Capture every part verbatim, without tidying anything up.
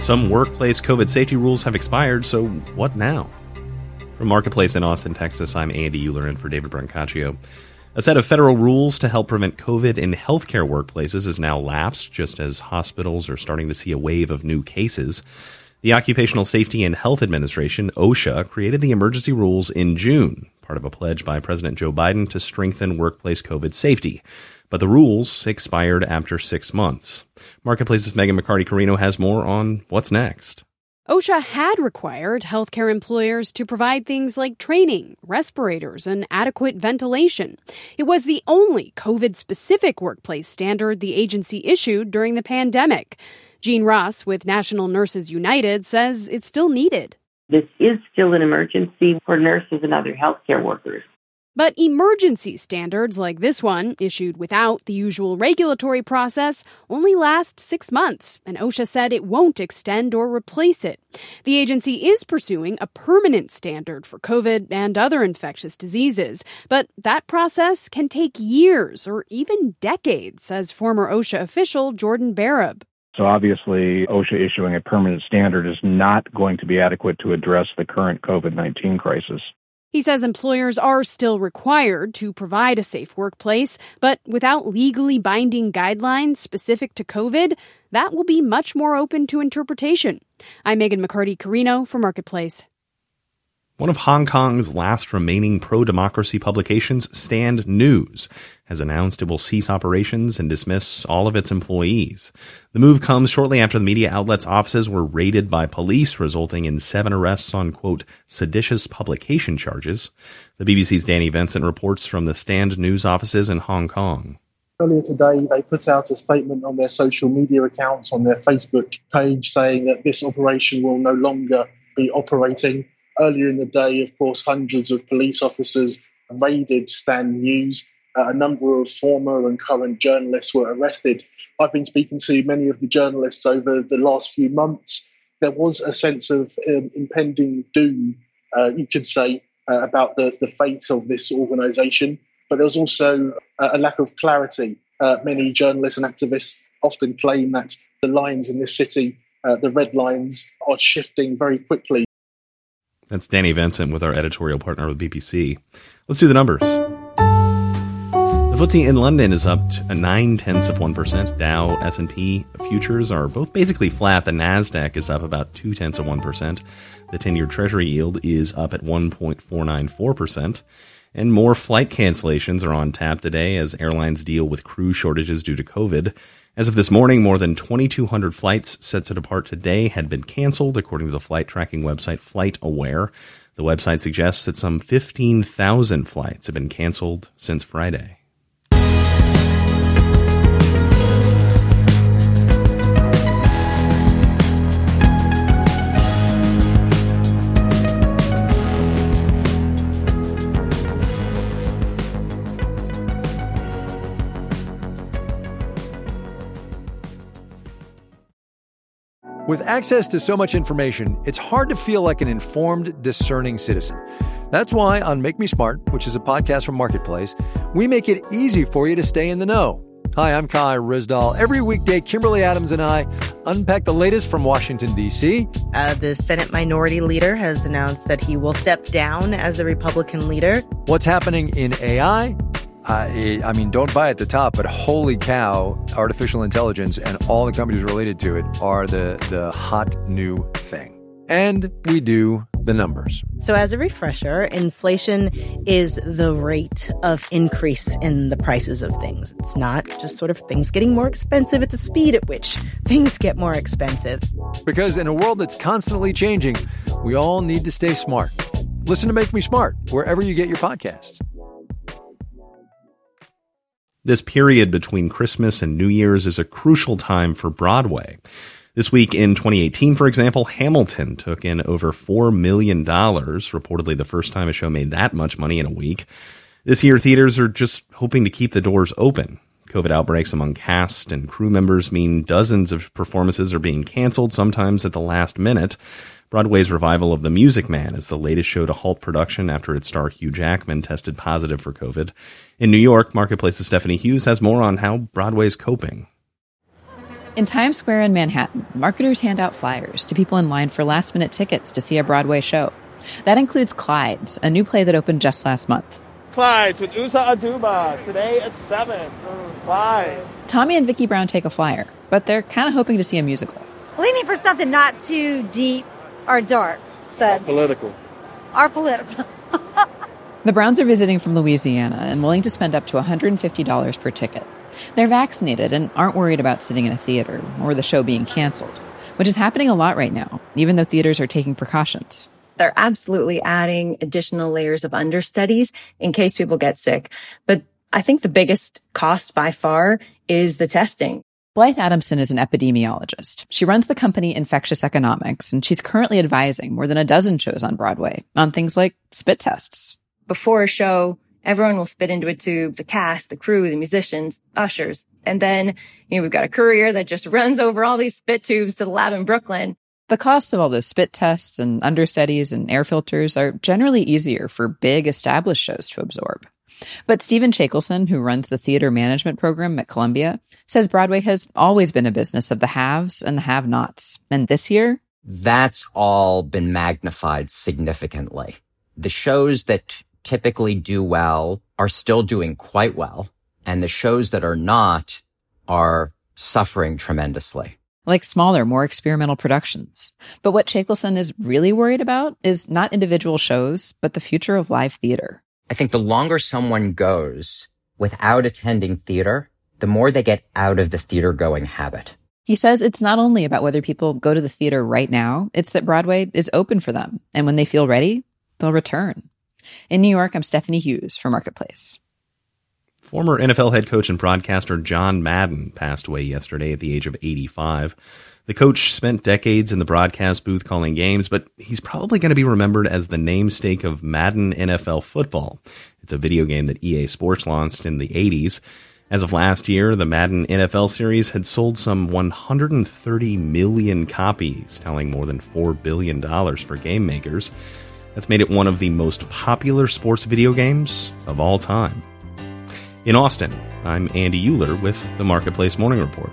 Some workplace COVID safety rules have expired, so what now? From Marketplace in Austin, Texas, I'm Andy Euler in for David Brancaccio. A set of federal rules to help prevent COVID in healthcare workplaces is now lapsed, just as hospitals are starting to see a wave of new cases. The Occupational Safety and Health Administration, OSHA, created the emergency rules in June, part of a pledge by President Joe Biden to strengthen workplace COVID safety. But the rules expired after six months. Marketplace's Megan McCarty-Carino has more on what's next. OSHA had required healthcare employers to provide things like training, respirators, and adequate ventilation. It was the only COVID-specific workplace standard the agency issued during the pandemic. Jean Ross with National Nurses United says it's still needed. This is still an emergency for nurses and other healthcare workers. But emergency standards like this one, issued without the usual regulatory process, only last six months, and OSHA said it won't extend or replace it. The agency is pursuing a permanent standard for COVID and other infectious diseases, but that process can take years or even decades, says former OSHA official Jordan Barab. So obviously, OSHA issuing a permanent standard is not going to be adequate to address the current COVID nineteen crisis. He says employers are still required to provide a safe workplace, but without legally binding guidelines specific to COVID, that will be much more open to interpretation. I'm Megan McCarty-Carino for Marketplace. One of Hong Kong's last remaining pro-democracy publications, Stand News, has announced it will cease operations and dismiss all of its employees. The move comes shortly after the media outlet's offices were raided by police, resulting in seven arrests on, quote, seditious publication charges. The B B C's Danny Vincent reports from the Stand News offices in Hong Kong. Earlier today, they put out a statement on their social media accounts, on their Facebook page, saying that this operation will no longer be operating. Earlier in the day, of course, hundreds of police officers raided Stand News. Uh, a number of former and current journalists were arrested. I've been speaking to many of the journalists over the last few months. There was a sense of um, impending doom, uh, you could say, uh, about the, the fate of this organisation. But there was also a, a lack of clarity. Uh, many journalists and activists often claim that the lines in this city, uh, the red lines, are shifting very quickly. That's Danny Vincent with our editorial partner with B B C. Let's do the numbers. The F T S E in London is up to nine tenths of one percent. Dow, S and P futures are both basically flat. The Nasdaq is up about two tenths of one percent. The ten-year Treasury yield is up at one point four nine four percent. And more flight cancellations are on tap today as airlines deal with crew shortages due to COVID. As of this morning, more than twenty-two hundred flights set to depart today had been canceled, according to the flight tracking website FlightAware. The website suggests that some fifteen thousand flights have been canceled since Friday. With access to so much information, it's hard to feel like an informed, discerning citizen. That's why on Make Me Smart, which is a podcast from Marketplace, we make it easy for you to stay in the know. Hi, I'm Kai Rizdal. Every weekday, Kimberly Adams and I unpack the latest from Washington, D C. Uh, the Senate Minority Leader has announced that he will step down as the Republican leader. What's happening in A I? Uh, I mean, don't buy at the top, but holy cow, artificial intelligence and all the companies related to it are the, the hot new thing. And we do the numbers. So as a refresher, inflation is the rate of increase in the prices of things. It's not just sort of things getting more expensive. It's a speed at which things get more expensive. Because in a world that's constantly changing, we all need to stay smart. Listen to Make Me Smart wherever you get your podcasts. This period between Christmas and New Year's is a crucial time for Broadway. This week in twenty eighteen, for example, Hamilton took in over four million dollars, reportedly the first time a show made that much money in a week. This year, theaters are just hoping to keep the doors open. COVID outbreaks among cast and crew members mean dozens of performances are being canceled, sometimes at the last minute. Broadway's revival of The Music Man is the latest show to halt production after its star Hugh Jackman tested positive for COVID. In New York, Marketplace's Stephanie Hughes has more on how Broadway's coping. In Times Square in Manhattan, marketers hand out flyers to people in line for last-minute tickets to see a Broadway show. That includes Clyde's, a new play that opened just last month. Clyde's with Usa Aduba, today at seven. Clyde. Tommy and Vicki Brown take a flyer, but they're kind of hoping to see a musical. Leaning for something not too deep or dark. So. Or political. Or political. The Browns are visiting from Louisiana and willing to spend up to one hundred fifty dollars per ticket. They're vaccinated and aren't worried about sitting in a theater or the show being canceled, which is happening a lot right now, even though theaters are taking precautions. They're absolutely adding additional layers of understudies in case people get sick. But I think the biggest cost by far is the testing. Blythe Adamson is an epidemiologist. She runs the company Infectious Economics, and she's currently advising more than a dozen shows on Broadway on things like spit tests. Before a show, everyone will spit into a tube, the cast, the crew, the musicians, ushers. And then, you know, we've got a courier that just runs over all these spit tubes to the lab in Brooklyn. The costs of all those spit tests and understudies and air filters are generally easier for big established shows to absorb. But Stephen Chakelson, who runs the theater management program at Columbia, says Broadway has always been a business of the haves and the have-nots. And this year, that's all been magnified significantly. The shows that typically do well are still doing quite well, and the shows that are not are suffering tremendously. Like smaller, more experimental productions. But what Chakelson is really worried about is not individual shows, but the future of live theater. I think the longer someone goes without attending theater, the more they get out of the theater-going habit. He says it's not only about whether people go to the theater right now, it's that Broadway is open for them. And when they feel ready, they'll return. In New York, I'm Stephanie Hughes for Marketplace. Former N F L head coach and broadcaster John Madden passed away yesterday at the age of eighty-five. The coach spent decades in the broadcast booth calling games, but he's probably going to be remembered as the namesake of Madden N F L Football. It's a video game that E A Sports launched in the eighties. As of last year, the Madden N F L series had sold some one hundred thirty million copies, telling more than four billion dollars for game makers. That's made it one of the most popular sports video games of all time. In Austin, I'm Andy Euler with the Marketplace Morning Report.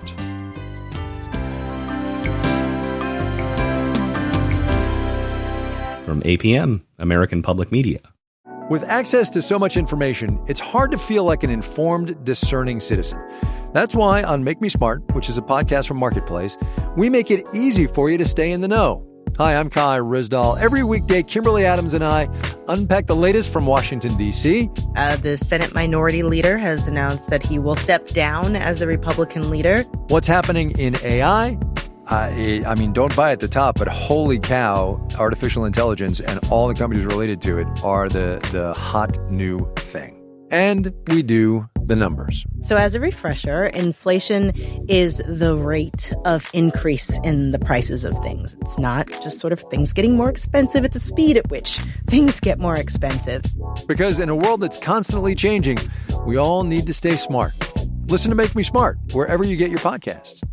From A P M, American Public Media. With access to so much information, it's hard to feel like an informed, discerning citizen. That's why on Make Me Smart, which is a podcast from Marketplace, we make it easy for you to stay in the know. Hi, I'm Kai Rizdal. Every weekday, Kimberly Adams and I unpack the latest from Washington, D C. Uh, the Senate Minority Leader has announced that he will step down as the Republican leader. What's happening in A I? Uh, I mean, don't buy at the top, but holy cow, artificial intelligence and all the companies related to it are the, the hot new thing. And we do the numbers. So as a refresher, inflation is the rate of increase in the prices of things. It's not just sort of things getting more expensive. It's the speed at which things get more expensive. Because in a world that's constantly changing, we all need to stay smart. Listen to Make Me Smart wherever you get your podcasts.